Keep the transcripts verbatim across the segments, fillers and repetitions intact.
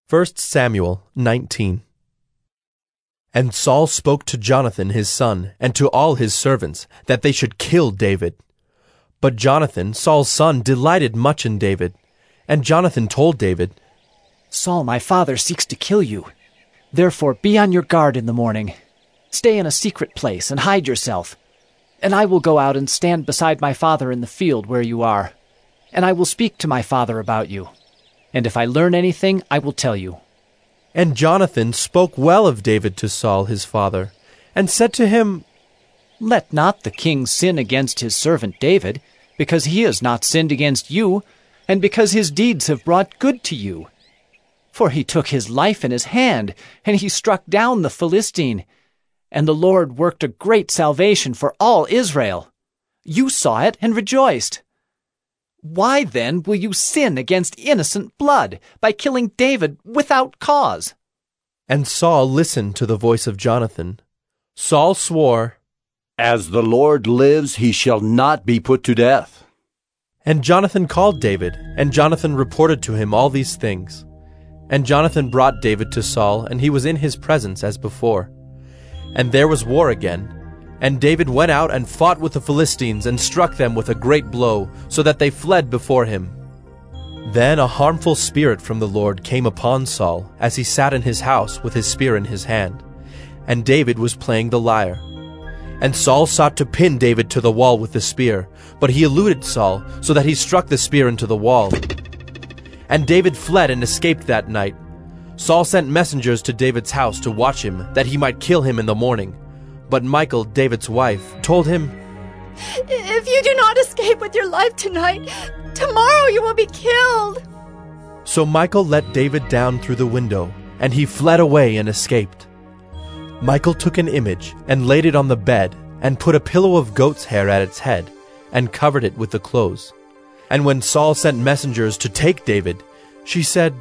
First Samuel nineteen. And Saul spoke to Jonathan his son, and to all his servants, that they should kill David. But Jonathan, Saul's son, delighted much in David. And Jonathan told David, Saul my father seeks to kill you. Therefore be on your guard in the morning. Stay in a secret place and hide yourself. And I will go out and stand beside my father in the field where you are. And I will speak to my father about you. And if I learn anything, I will tell you. And Jonathan spoke well of David to Saul his father, and said to him, Let not the king sin against his servant David, because he has not sinned against you, and because his deeds have brought good to you. For he took his life in his hand, and he struck down the Philistine. And the Lord worked a great salvation for all Israel. You saw it and rejoiced. Why then will you sin against innocent blood by killing David without cause? And Saul listened to the voice of Jonathan. Saul swore, As the Lord lives, he shall not be put to death. And Jonathan called David, and Jonathan reported to him all these things. And Jonathan brought David to Saul, and he was in his presence as before. And there was war again. And David went out and fought with the Philistines, and struck them with a great blow, so that they fled before him. Then a harmful spirit from the Lord came upon Saul, as he sat in his house with his spear in his hand. And David was playing the lyre. And Saul sought to pin David to the wall with the spear, but he eluded Saul, so that he struck the spear into the wall. And David fled and escaped that night. Saul sent messengers to David's house to watch him, that he might kill him in the morning. But Michal, David's wife, told him, If you do not escape with your life tonight, tomorrow you will be killed. So Michal let David down through the window, and he fled away and escaped. Michal took an image and laid it on the bed, and put a pillow of goat's hair at its head, and covered it with the clothes. And when Saul sent messengers to take David, she said,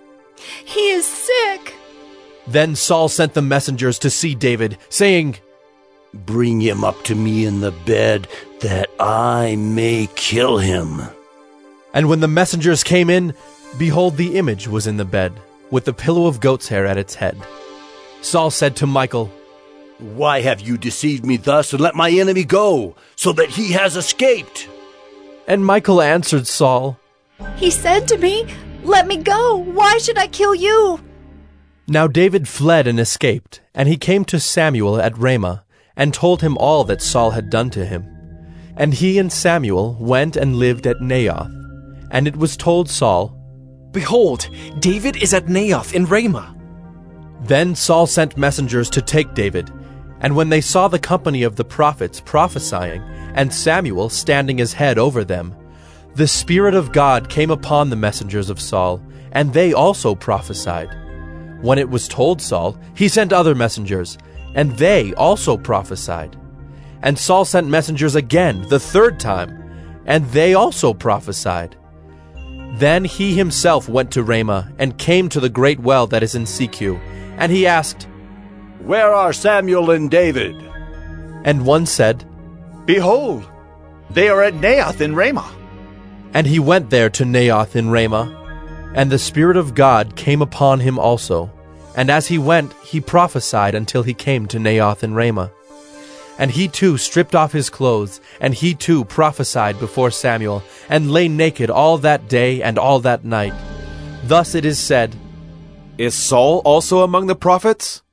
He is sick. Then Saul sent the messengers to see David, saying, Bring him up to me in the bed, that I may kill him. And when the messengers came in, behold, the image was in the bed, with the pillow of goat's hair at its head. Saul said to Michal, Why have you deceived me thus, and let my enemy go, so that he has escaped? And Michal answered Saul, He said to me, Let me go. Why should I kill you? Now David fled and escaped, and he came to Samuel at Ramah, and told him all that Saul had done to him. And he and Samuel went and lived at Naioth. And it was told Saul, Behold, David is at Naioth in Ramah. Then Saul sent messengers to take David. And when they saw the company of the prophets prophesying, and Samuel standing as head over them, the Spirit of God came upon the messengers of Saul, and they also prophesied. When it was told Saul, he sent other messengers, and they also prophesied. And Saul sent messengers again, the third time, and they also prophesied. Then he himself went to Ramah, and came to the great well that is in Secu, and he asked, Where are Samuel and David? And one said, Behold, they are at Naioth in Ramah. And he went there to Naioth in Ramah, and the Spirit of God came upon him also. And as he went, he prophesied until he came to Naioth in Ramah. And he too stripped off his clothes, and he too prophesied before Samuel, and lay naked all that day and all that night. Thus it is said, Is Saul also among the prophets?